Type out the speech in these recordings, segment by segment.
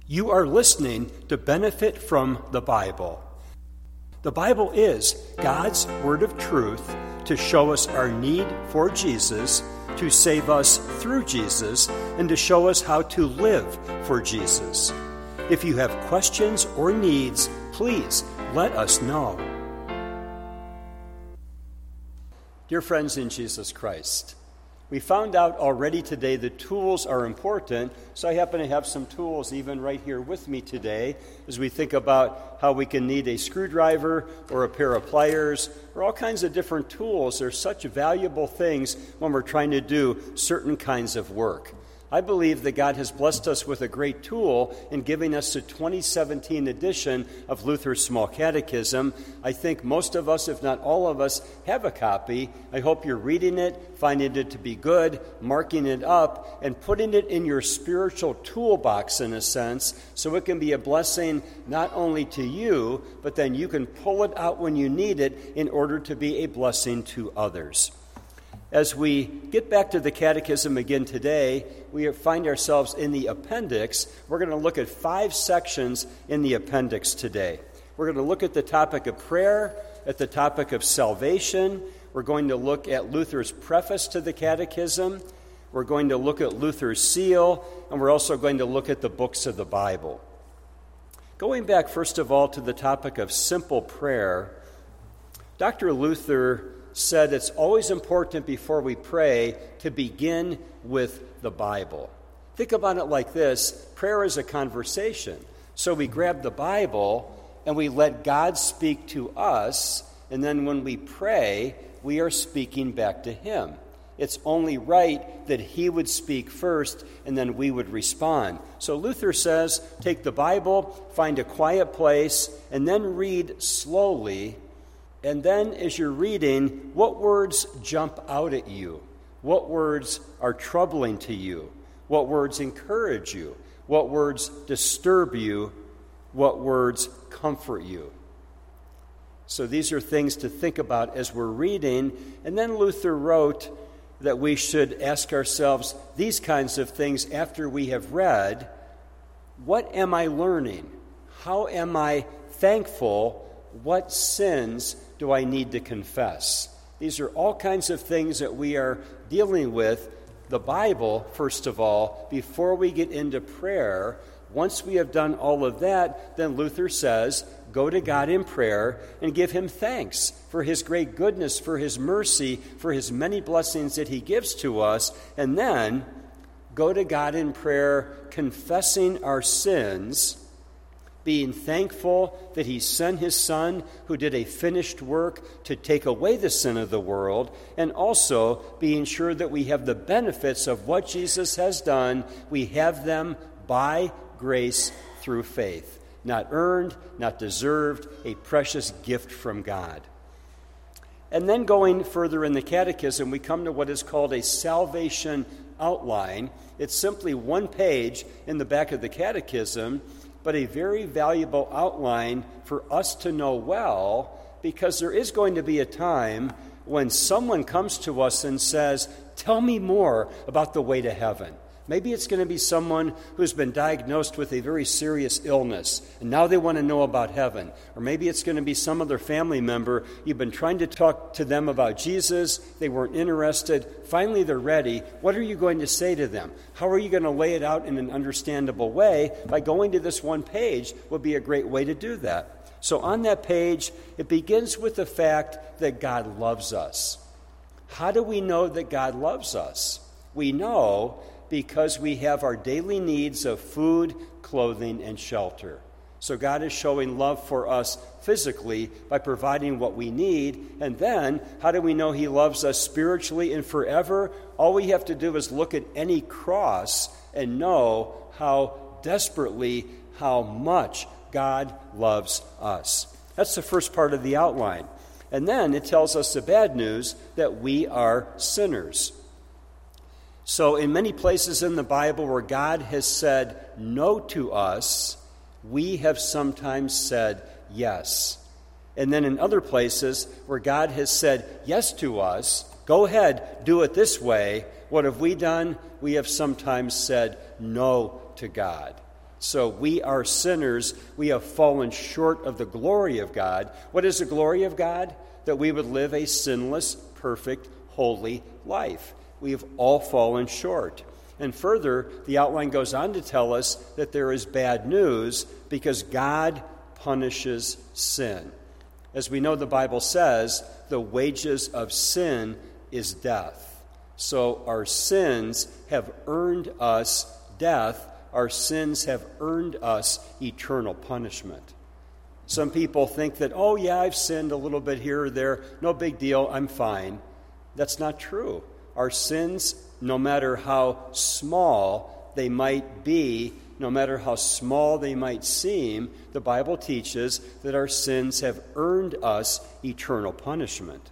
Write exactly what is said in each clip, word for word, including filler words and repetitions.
You are listening to Benefit from the Bible. The Bible is God's word of truth to show us our need for Jesus, to save us through Jesus, and to show us how to live for Jesus. If you have questions or needs, please let us know. Dear friends in Jesus Christ, we found out already today that tools are important, so I happen to have some tools even right here with me today as we think about how we can need a screwdriver or a pair of pliers or all kinds of different tools. They're such valuable things when we're trying to do certain kinds of work. I believe that God has blessed us with a great tool in giving us the twenty seventeen edition of Luther's Small Catechism. I think most of us, if not all of us, have a copy. I hope you're reading it, finding it to be good, marking it up, and putting it in your spiritual toolbox in a sense, so it can be a blessing not only to you, but then you can pull it out when you need it in order to be a blessing to others. As we get back to the Catechism again today, we find ourselves in the appendix. We're going to look at five sections in the appendix today. We're going to look at the topic of prayer, at the topic of salvation. We're going to look at Luther's preface to the Catechism. We're going to look at Luther's seal, and we're also going to look at the books of the Bible. Going back, first of all, to the topic of simple prayer, Doctor Luther said it's always important before we pray to begin with the Bible. Think about it like this. Prayer is a conversation. So we grab the Bible and we let God speak to us, and then when we pray, we are speaking back to Him. It's only right that He would speak first and then we would respond. So Luther says, take the Bible, find a quiet place, and then read slowly. And then as you're reading, what words jump out at you? What words are troubling to you? What words encourage you? What words disturb you? What words comfort you? So these are things to think about as we're reading. And then Luther wrote that we should ask ourselves these kinds of things after we have read. What am I learning? How am I thankful? What sins do I need to confess? These are all kinds of things that we are dealing with. The Bible, first of all, before we get into prayer. Once we have done all of that, then Luther says, go to God in prayer and give Him thanks for His great goodness, for His mercy, for His many blessings that He gives to us. And then go to God in prayer, confessing our sins, being thankful that He sent His Son who did a finished work to take away the sin of the world, and also being sure that we have the benefits of what Jesus has done. We have them by grace through faith. Not earned, not deserved, a precious gift from God. And then going further in the Catechism, we come to what is called a salvation outline. It's simply one page in the back of the Catechism, but a very valuable outline for us to know well, because there is going to be a time when someone comes to us and says, tell me more about the way to heaven. Maybe it's going to be someone who's been diagnosed with a very serious illness, and now they want to know about heaven. Or maybe it's going to be some other family member. You've been trying to talk to them about Jesus. They weren't interested. Finally, they're ready. What are you going to say to them? How are you going to lay it out in an understandable way? By going to this one page would be a great way to do that. So on that page, it begins with the fact that God loves us. How do we know that God loves us? We know because we have our daily needs of food, clothing, and shelter. So God is showing love for us physically by providing what we need. And then, how do we know He loves us spiritually and forever? All we have to do is look at any cross and know how desperately, how much God loves us. That's the first part of the outline. And then it tells us the bad news that we are sinners. So in many places in the Bible where God has said no to us, we have sometimes said yes. And then in other places where God has said yes to us, go ahead, do it this way, what have we done? We have sometimes said no to God. So we are sinners. We have fallen short of the glory of God. What is the glory of God? That we would live a sinless, perfect, holy life. We have all fallen short. And further, the outline goes on to tell us that there is bad news because God punishes sin. As we know, the Bible says, the wages of sin is death. So our sins have earned us death. Our sins have earned us eternal punishment. Some people think that, oh yeah, I've sinned a little bit here or there. No big deal, I'm fine. That's not true. Our sins, no matter how small they might be, no matter how small they might seem, the Bible teaches that our sins have earned us eternal punishment.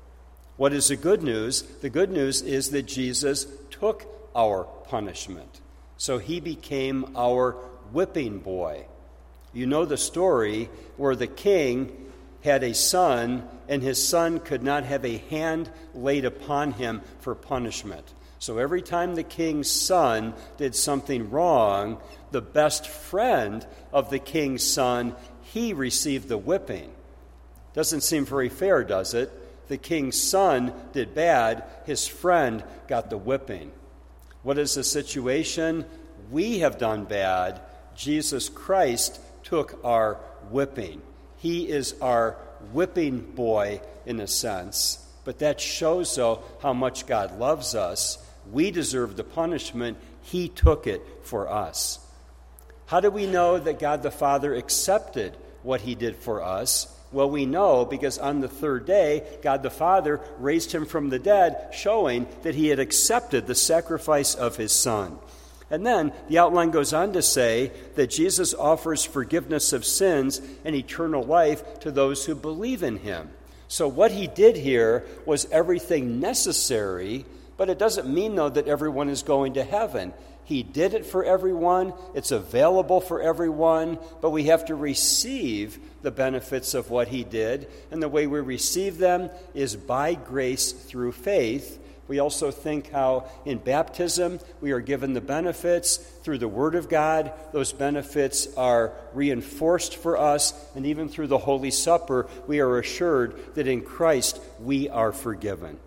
What is the good news? The good news is that Jesus took our punishment. So he became our whipping boy. You know the story where the king had a son, and his son could not have a hand laid upon him for punishment. So every time the king's son did something wrong, the best friend of the king's son, he received the whipping. Doesn't seem very fair, does it? The king's son did bad, his friend got the whipping. What is the situation? We have done bad. Jesus Christ took our whipping. He is our whipping boy in a sense. But that shows, though, how much God loves us. We deserve the punishment. He took it for us. How do we know that God the Father accepted what he did for us? Well, we know because on the third day, God the Father raised him from the dead, showing that he had accepted the sacrifice of his Son. And then the outline goes on to say that Jesus offers forgiveness of sins and eternal life to those who believe in him. So what he did here was everything necessary, but it doesn't mean, though, that everyone is going to heaven. He did it for everyone. It's available for everyone, but we have to receive the benefits of what he did. And the way we receive them is by grace through faith. We also think how in baptism we are given the benefits through the Word of God. Those benefits are reinforced for us, and even through the Holy Supper we are assured that in Christ we are forgiven.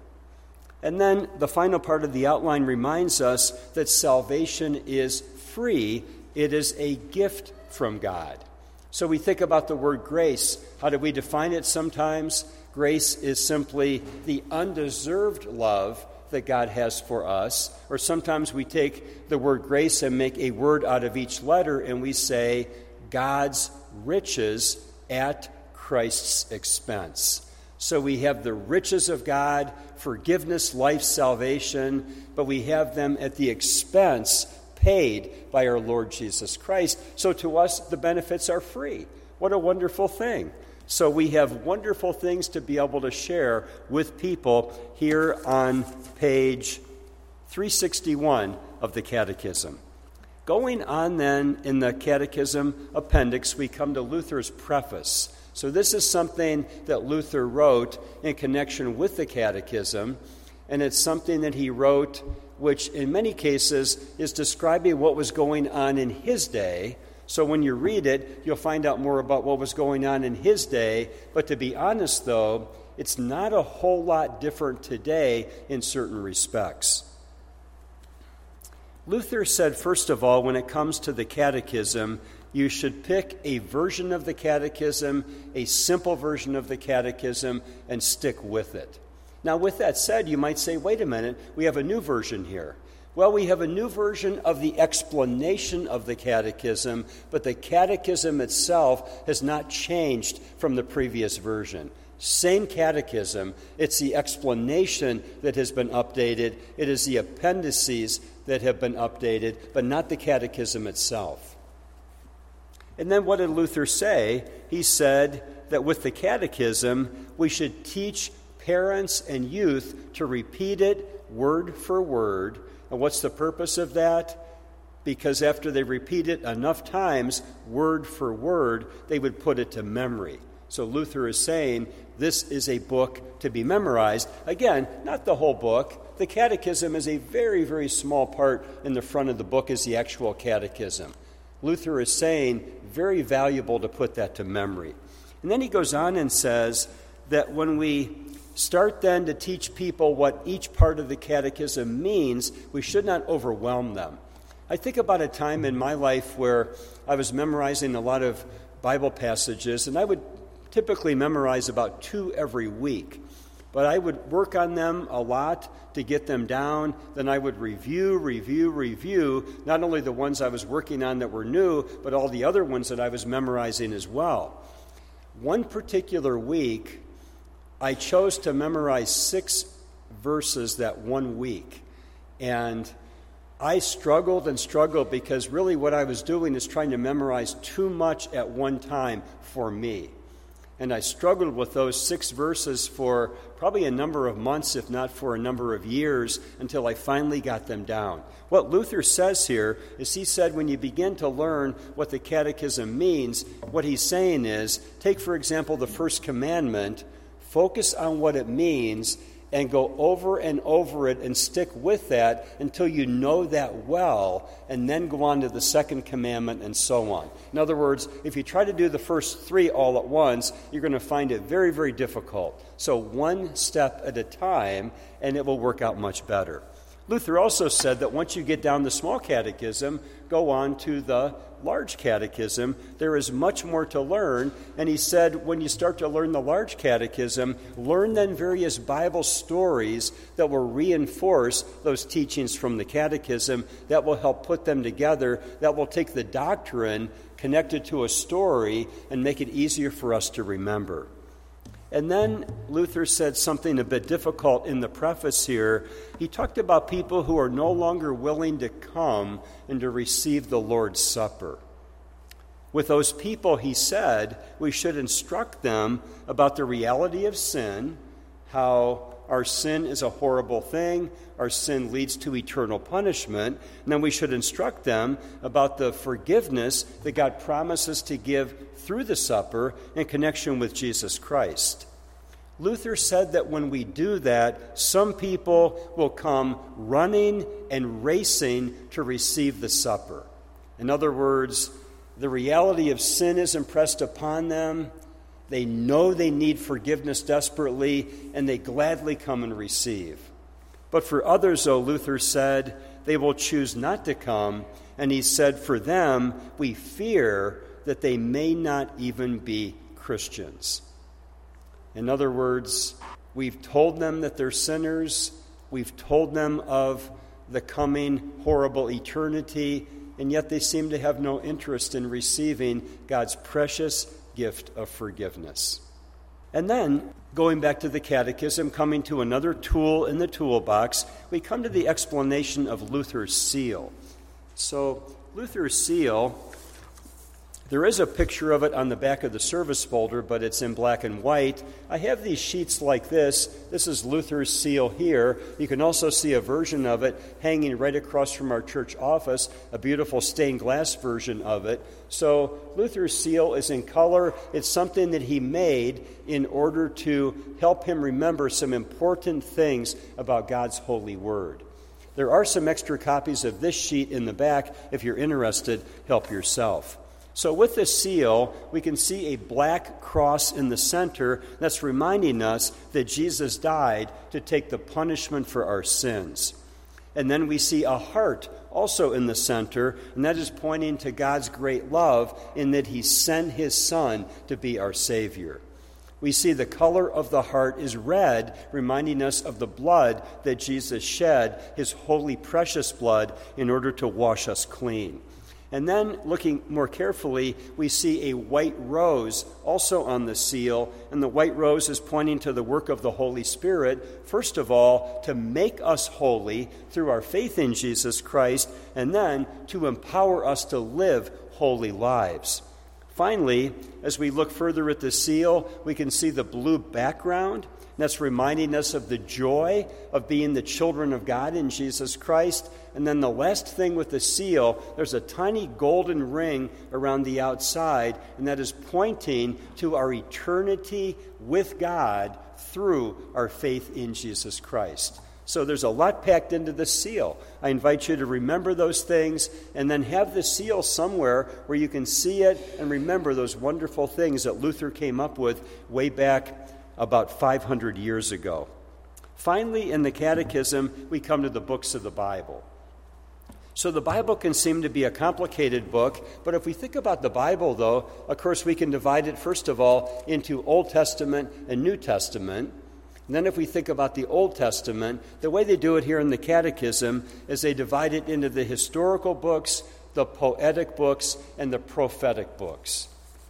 And then the final part of the outline reminds us that salvation is free. It is a gift from God. So we think about the word grace. How do we define it sometimes? Grace is simply the undeserved love that God has for us. Or sometimes we take the word grace and make a word out of each letter and we say God's riches at Christ's expense. So we have the riches of God, forgiveness, life, salvation, but we have them at the expense paid by our Lord Jesus Christ. So to us, the benefits are free. What a wonderful thing. So we have wonderful things to be able to share with people here on page three sixty-one of the Catechism. Going on then in the Catechism appendix, we come to Luther's preface. So this is something that Luther wrote in connection with the Catechism, and it's something that he wrote which in many cases is describing what was going on in his day. So when you read it, you'll find out more about what was going on in his day. But to be honest, though, it's not a whole lot different today in certain respects. Luther said, first of all, when it comes to the Catechism, you should pick a version of the Catechism, a simple version of the Catechism, and stick with it. Now, with that said, you might say, wait a minute, we have a new version here. Well, we have a new version of the explanation of the Catechism, but the Catechism itself has not changed from the previous version. Same Catechism, it's the explanation that has been updated. It is the appendices that have been updated, but not the Catechism itself. And then what did Luther say? He said that with the Catechism, we should teach parents and youth to repeat it word for word. And what's the purpose of that? Because after they repeat it enough times, word for word, they would put it to memory. So Luther is saying this is a book to be memorized. Again, not the whole book. The Catechism is a very, very small part in the front of the book is the actual Catechism. Luther is saying, very valuable to put that to memory. And then he goes on and says that when we start then to teach people what each part of the catechism means, we should not overwhelm them. I think about a time in my life where I was memorizing a lot of Bible passages, and I would typically memorize about two every week. But I would work on them a lot to get them down. Then I would review, review, review, not only the ones I was working on that were new, but all the other ones that I was memorizing as well. One particular week, I chose to memorize six verses that one week. And I struggled and struggled because really what I was doing is trying to memorize too much at one time for me. And I struggled with those six verses for probably a number of months, if not for a number of years, until I finally got them down. What Luther says here is he said when you begin to learn what the catechism means, what he's saying is, take, for example, the first commandment, focus on what it means, and go over and over it and stick with that until you know that well, and then go on to the second commandment and so on. In other words, if you try to do the first three all at once, you're going to find it very, very difficult. So one step at a time, and it will work out much better. Luther also said that once you get down the small catechism, go on to the large catechism. There is much more to learn. And he said when you start to learn the large catechism, learn then various Bible stories that will reinforce those teachings from the catechism, that will help put them together, that will take the doctrine connected to a story and make it easier for us to remember. And then Luther said something a bit difficult in the preface here. He talked about people who are no longer willing to come and to receive the Lord's Supper. With those people, he said, we should instruct them about the reality of sin, how our sin is a horrible thing, our sin leads to eternal punishment, and then we should instruct them about the forgiveness that God promises to give through the supper in connection with Jesus Christ. Luther said that when we do that, some people will come running and racing to receive the supper. In other words, the reality of sin is impressed upon them. They know they need forgiveness desperately, and they gladly come and receive. But for others, though, Luther said, they will choose not to come, and he said, for them, we fear that they may not even be Christians. In other words, we've told them that they're sinners, we've told them of the coming horrible eternity, and yet they seem to have no interest in receiving God's precious gift of forgiveness. And then, going back to the catechism, coming to another tool in the toolbox, we come to the explanation of Luther's seal. So, Luther's seal, there is a picture of it on the back of the service folder, but it's in black and white. I have these sheets like this. This is Luther's seal here. You can also see a version of it hanging right across from our church office, a beautiful stained glass version of it. So Luther's seal is in color. It's something that he made in order to help him remember some important things about God's holy word. There are some extra copies of this sheet in the back. If you're interested, help yourself. So with this seal, we can see a black cross in the center that's reminding us that Jesus died to take the punishment for our sins. And then we see a heart also in the center, and that is pointing to God's great love in that he sent his Son to be our Savior. We see the color of the heart is red, reminding us of the blood that Jesus shed, his holy, precious blood, in order to wash us clean. And then, looking more carefully, we see a white rose also on the seal, and the white rose is pointing to the work of the Holy Spirit, first of all, to make us holy through our faith in Jesus Christ, and then to empower us to live holy lives. Finally, as we look further at the seal, we can see the blue background. That's reminding us of the joy of being the children of God in Jesus Christ. And then the last thing with the seal, there's a tiny golden ring around the outside, and that is pointing to our eternity with God through our faith in Jesus Christ. So there's a lot packed into the seal. I invite you to remember those things and then have the seal somewhere where you can see it and remember those wonderful things that Luther came up with way back about five hundred years ago. Finally, in the Catechism, we come to the books of the Bible. So the Bible can seem to be a complicated book, but if we think about the Bible, though, of course, we can divide it, first of all, into Old Testament and New Testament. And then if we think about the Old Testament, the way they do it here in the Catechism is they divide it into the historical books, the poetic books, and the prophetic books.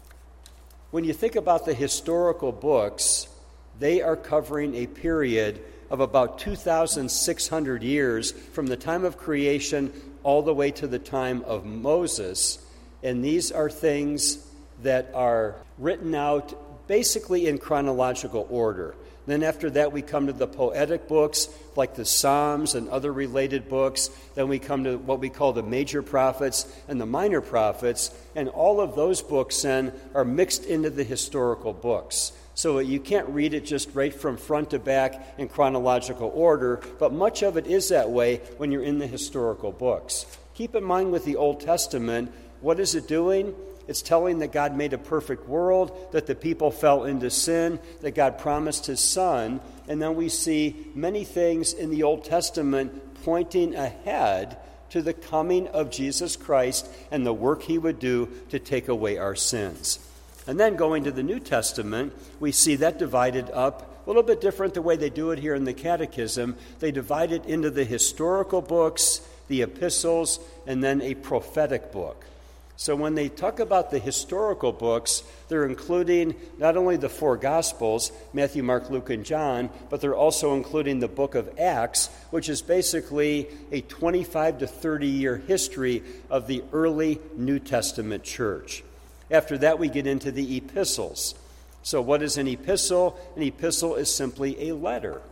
When you think about the historical books, they are covering a period of about two thousand six hundred years from the time of creation all the way to the time of Moses. And these are things that are written out basically in chronological order. Then after that, we come to the poetic books, like the Psalms and other related books. Then we come to what we call the major prophets and the minor prophets. And all of those books then are mixed into the historical books. So you can't read it just right from front to back in chronological order, but much of it is that way when you're in the historical books. Keep in mind with the Old Testament, what is it doing? It's telling that God made a perfect world, that the people fell into sin, that God promised his Son, and then we see many things in the Old Testament pointing ahead to the coming of Jesus Christ and the work he would do to take away our sins. And then going to the New Testament, we see that divided up a little bit different the way they do it here in the Catechism. They divide it into the historical books, the epistles, and then a prophetic book. So when they talk about the historical books, they're including not only the four Gospels, Matthew, Mark, Luke, and John, but they're also including the book of Acts, which is basically a twenty-five to thirty year history of the early New Testament church. After that, we get into the epistles. So what is an epistle? An epistle is simply a letter.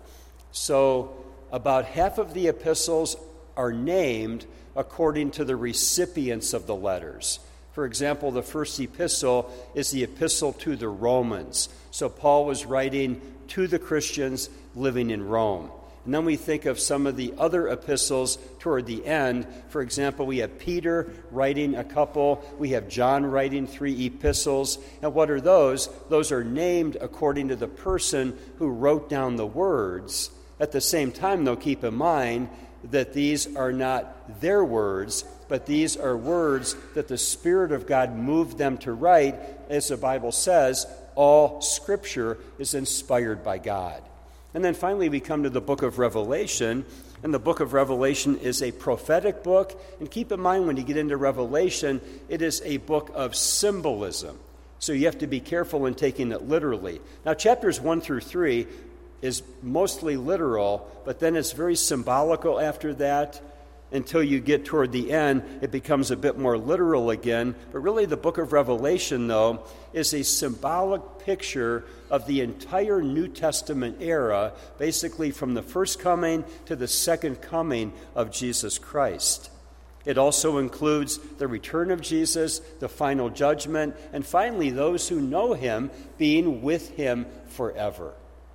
So about half of the epistles are named according to the recipients of the letters. For example, the first epistle is the epistle to the Romans. So Paul was writing to the Christians living in Rome. And then we think of some of the other epistles toward the end. For example, we have Peter writing a couple. We have John writing three epistles. And what are those? Those are named according to the person who wrote down the words. At the same time, though, keep in mind that these are not their words, but these are words that the Spirit of God moved them to write. As the Bible says, all Scripture is inspired by God. And then finally we come to the book of Revelation, and the book of Revelation is a prophetic book. And keep in mind when you get into Revelation, it is a book of symbolism. So you have to be careful in taking it literally. Now chapters one through three is mostly literal, but then it's very symbolical after that. Until you get toward the end, it becomes a bit more literal again. But really the book of Revelation, though, is a symbolic picture of the entire New Testament era, basically from the first coming to the second coming of Jesus Christ. It also includes the return of Jesus, the final judgment, and finally those who know him being with him forever.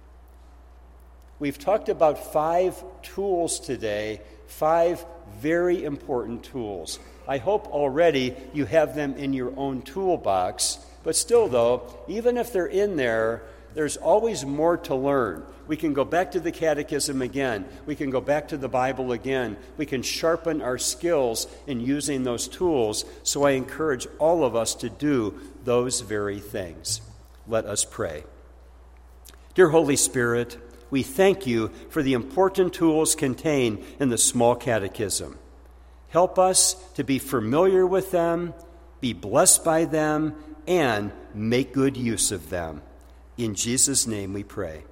We've talked about five tools today, five very important tools. I hope already you have them in your own toolbox, but still though, even if they're in there, there's always more to learn. We can go back to the Catechism again. We can go back to the Bible again. We can sharpen our skills in using those tools, so I encourage all of us to do those very things. Let us pray. Dear Holy Spirit, we thank you for the important tools contained in the small catechism. Help us to be familiar with them, be blessed by them, and make good use of them. In Jesus' name we pray.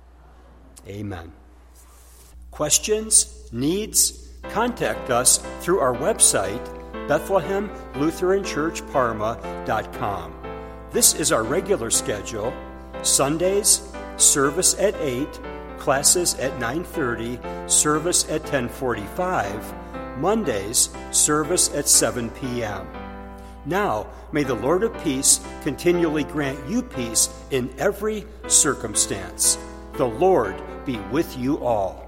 Amen. Questions, needs? Contact us through our website, Bethlehem Lutheran Church Parma dot com. This is our regular schedule. Sundays, service at eight, classes at nine thirty, service at ten forty-five, Mondays, service at seven p.m. Now, may the Lord of peace continually grant you peace in every circumstance. The Lord be with you all.